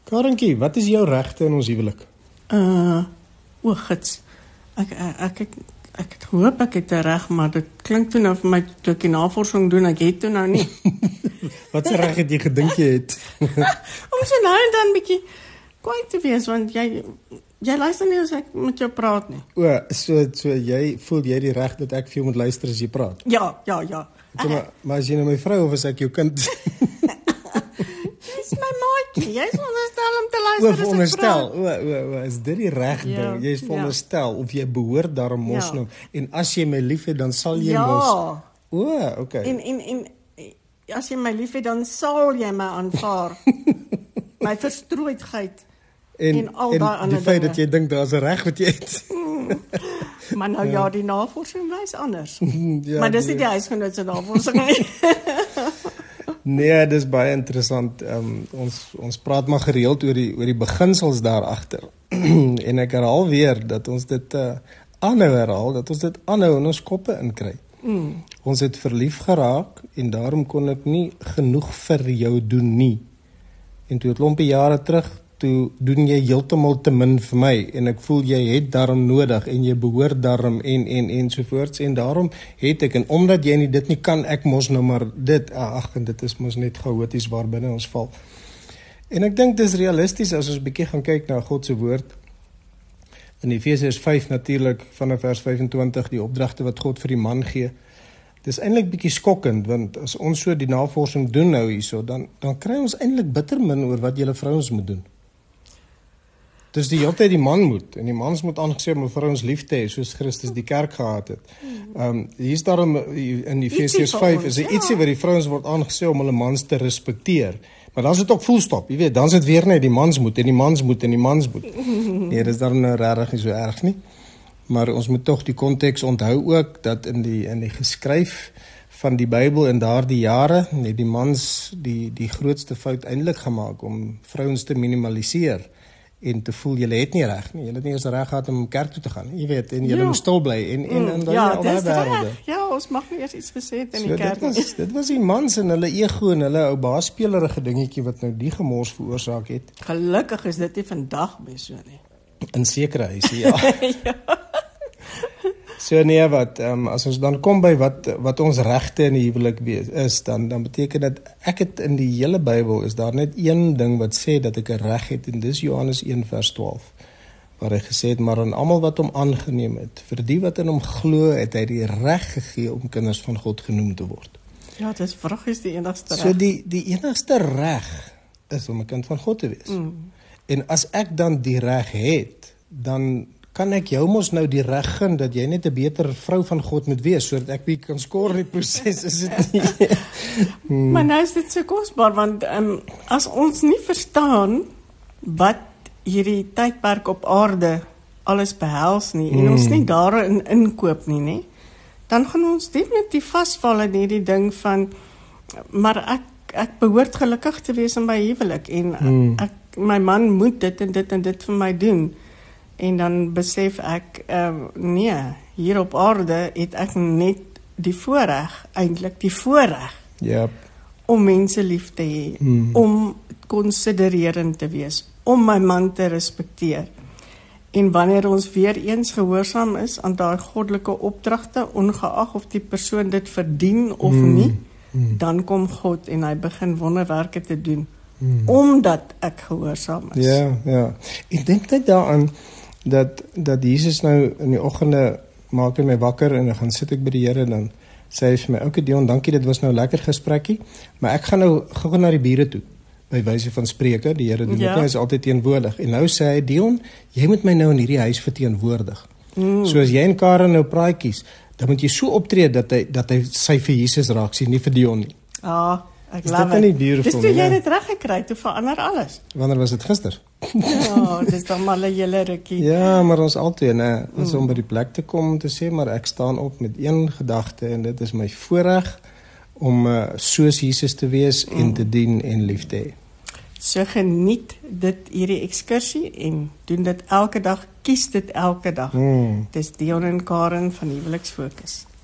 Karinkie, wat is jou regte in ons huwelik? Gits. Ek het gehoop ek het reg, maar dit klink toe nou vir my toe ek die navorsing doen, ek het toe nou nie. Wat se reg het jy gedink jy het? Om so nou en dan bietjie kwaad te wees, want jy luister nie as ek met jou praat nie. So jy voel jy die reg dat ek vir jou moet luister as jy praat? Ja. Maar as jy nou my vrou of as ek jou kind? Jy's my maatjie, jy's veronderstel om te luister as ek praat. Is dit die reg ding? Jy's veronderstel, of jy behoort daarom mos nou, en as jy my lief het, dan sal jy mos. Okay. En as jy my lief het, dan sal jy my aanvaar. My verstrooidheid. En al daai ander die feit dinge. dat jy dink daar's 'n reg wat jy het. Maar nou die navorsing wys anders. Maar dis nie die huisgenoot se navorsing nie. Nee, dis baie interessant. Ons praat maar gereeld oor die beginsels daar agter. En ek herhaal weer dat ons dit aanhou in ons koppe inkry. Ons het verlief geraak en daarom kon ek nie genoeg vir jou doen nie. En toe 'n klompie jare terug, toe doen jy heeltemal te min vir my en ek voel jy het daarom nodig en jy behoort daarom en sovoorts en daarom het ek, en omdat jy dit nie kan, ek mos nou maar dit, en dit is mos net chaoties waar binne ons val. En ek dink dis realisties as ons bietjie gaan kyk na God se woord. In Efesiërs 5 natuurlik vanaf vers 25 die opdragte wat God vir die man gee. Dis eintlik bietjie skokkend, want as ons so die navorsing doen nou hierso, dan kry ons eintlik bitter min oor wat julle vrouens moet doen. Dus die hele tyd die man moet, en die mans moet aangesê om vrouens lief te hê, soos Christus die kerk gehad het. Hier's daarom in Efesiërs 5 is ietsie wat die vrouens word aangesê om hulle mans te respekteer. Maar dan is dit ook volstop, jy weet, dan is dit weer net die mans moet, en die mans moet, en die mans moet. Nee, dis daarom nou regtig nie so erg nie. Maar ons moet tog die konteks onthou ook, dat in die geskryf van die Bybel in daardie jare, het die mans die grootste fout eintlik gemaak om vrouens te minimaliseer. En te voel, julle het nie reg nie, julle het nie eens reg gehad om kerk toe te gaan, jy weet, en julle moet stil bly, en dan al die wêrelde. Ja, ons mag nie eers iets gesê het in die kerk nie. Dit was die mans en hulle ego en hulle ou baasspelerige dingetjie wat nou die gemors veroorsaak het. Gelukkig is dit nie vandag meer so nie. In sekere huise, ja. So nee, as ons dan kom by wat ons regte in die huwelik is, dan beteken dat ek het in die hele Bybel, is daar net een ding wat sê dat ek 'n reg het, en dis Johannes 1 vers 12, waar hy gesê het, maar aan almal wat hom aangeneem het, vir die wat in hom glo, het hy die reg gegee om kinders van God genoem te word. Ja, dis vragies die enigste reg. So die enigste reg is om 'n kind van God te wees. En as ek dan die reg het, dan kan ek jou mos nou die reg gun dat jy net 'n beter vrou van God moet wees, sodat ek bietjie kan skoor in die proses, is dit nie? Maar nou is dit so kosbaar, want as ons nie verstaan wat hierdie tydperk op aarde alles behels nie, en ons nie daarin inkoop nie, dan gaan ons definitief vasval in hierdie ding van, maar ek behoort gelukkig te wees in my huwelik, en my man moet dit en dit en dit vir my doen. En dan besef ek, nee, hier op aarde het ek net die voorreg, eintlik die voorreg, om mense lief te hê, om konsidererend te wees, om my man te respekteer. En wanneer ons weer eens gehoorsaam is aan daai goddelike opdragte, ongeag of die persoon dit verdien of nie, dan kom God en hy begin wonderwerke te doen, omdat ek gehoorsaam is. Ja. Ek dink net daaraan, dat Jesus nou in die oggende maak hy my wakker en dan gaan sit ek by die Here en dan sê hy vir my, okay Dion, dankie, dit was nou 'n lekker gesprekkie, maar ek gaan nou gou na die bure toe, by wyse van spreuke, die Here doen dit, hy is altyd teenwoordig, en nou sê hy, Dion, jy moet my nou in hierdie huis verteenwoordig. So as jy en Karen nou praatjies, dan moet jy so optree dat hy sy vir Jesus raak sien, nie vir Dion nie. Ek is dit nie beautiful? Dis toe jy dit reg gekry, toe verander alles. Wanneer was dit gister? Ja, dis dan maar 'n hele rukkie. Ja, maar ons altyd, ons om by die plek te kom om te sê, maar ek staan op met een gedagte, en dit is my voorreg om soos Jesus te wees en te dien en lief te hê. So geniet dit hierdie ekskursie en doen dit elke dag, kies dit elke dag. Dis Dion en Karen van Huweliksfokus.